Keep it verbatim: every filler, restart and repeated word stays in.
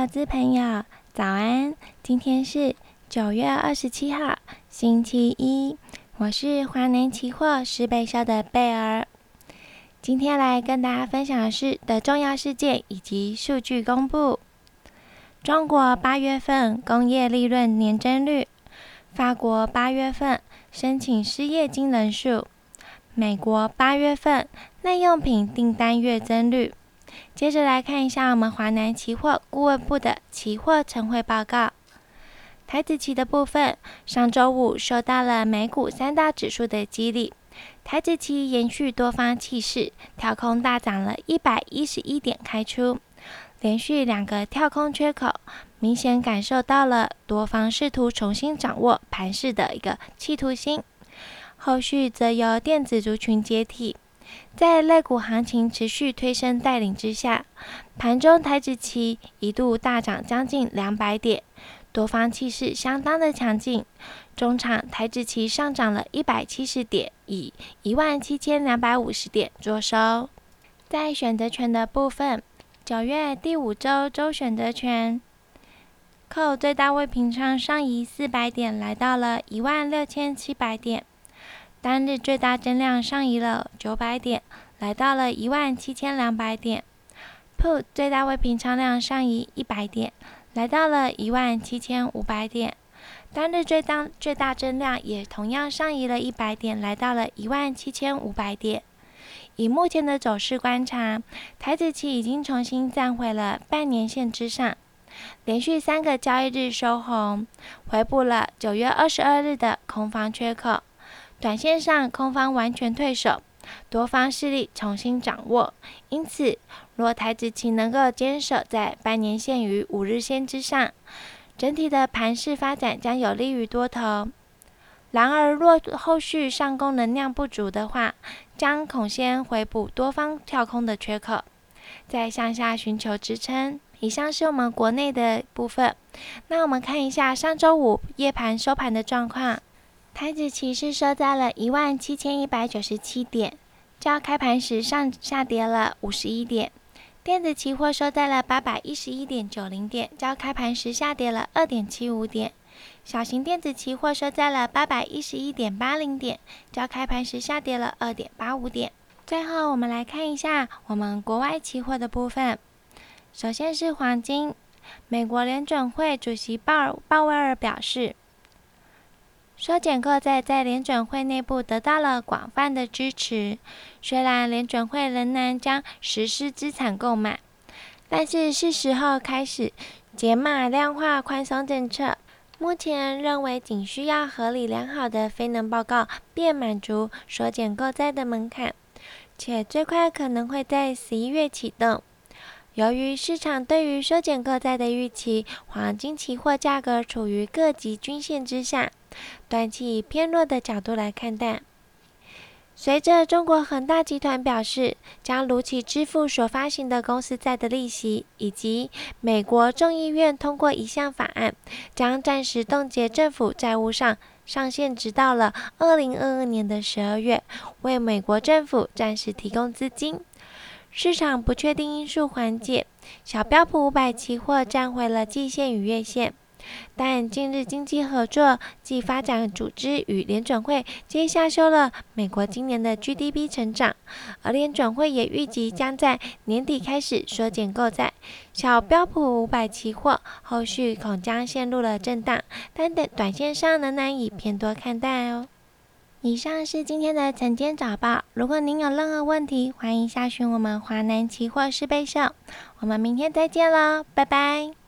投资朋友，早安！今天是九月二十七号，星期一。我是华南期货十倍销的贝儿。今天来跟大家分享的是的重要事件以及数据公布。中国八月份工业利润年增率，法国八月份申请失业金人数，美国八月份耐用品订单月增率。接着来看一下我们华南期货顾问部的期货晨会报告。台指期的部分，上周五受到了美股三大指数的激励，台指期延续多方气势，跳空大涨了一百一十一点开出，连续两个跳空缺口，明显感受到了多方试图重新掌握盘势的一个企图心。后续则由电子族群接替。在类股行情持续推升带领之下，盘中台指期一度大涨将近两百点，多方气势相当的强劲。中场台指期上涨了一百七十点，以一万七千两百五十点作收。在选择权的部分，九月第五周周选择权扣最大未平仓上移四百点，来到了一万六千七百点。单日最大增量上移了九百点，来到了一万七千两百点。Put 最大未平仓量上移一百点，来到了一万七千五百点。单日最大最大增量也同样上移了一百点，来到了一万七千五百点。以目前的走势观察，台指期已经重新站回了半年线之上，连续三个交易日收红，回补了九月二十二日的空方缺口。短线上空方完全退守，多方势力重新掌握，因此若台指期能够坚守在半年线与五日线之上，整体的盘势发展将有利于多头。然而若后续上攻能量不足的话，将恐先回补多方跳空的缺口，再向下寻求支撑。以上是我们国内的部分，那我们看一下上周五夜盘收盘的状况。台指期是收在了一万七千一百九十七点，较开盘时上下跌了五十一点。电子期货收在了八百一十一点九零点，较开盘时下跌了二点七五点。小型电子期货收在了八百一十一点八零点，较开盘时下跌了二点八五点。最后我们来看一下我们国外期货的部分。首先是黄金，美国联准会主席鲍尔鲍威尔表示，缩减购债在联准会内部得到了广泛的支持，虽然联准会仍然将实施资产购买，但是是时候开始减码量化宽松政策。目前认为仅需要合理良好的非农报告便满足缩减购债的门槛，且最快可能会在十一月启动。由于市场对于缩减购债的预期，黄金期货价格处于各级均线之下，短期以偏弱的角度来看待。随着中国恒大集团表示将如期支付所发行的公司债的利息，以及美国众议院通过一项法案，将暂时冻结政府债务上上限直到了二零二二年的十二月，为美国政府暂时提供资金。市场不确定因素缓解，小标普五百期货站回了季线与月线，但近日经济合作暨发展组织与联准会皆下修了美国今年的 G D P 成长，而联准会也预计将在年底开始缩减购债，小标普五百期货后续恐将陷入了震荡，但短线上仍然以偏多看待哦。以上是今天的晨间早报，如果您有任何问题，欢迎下询我们华南期货十倍秀。我们明天再见喽，拜拜。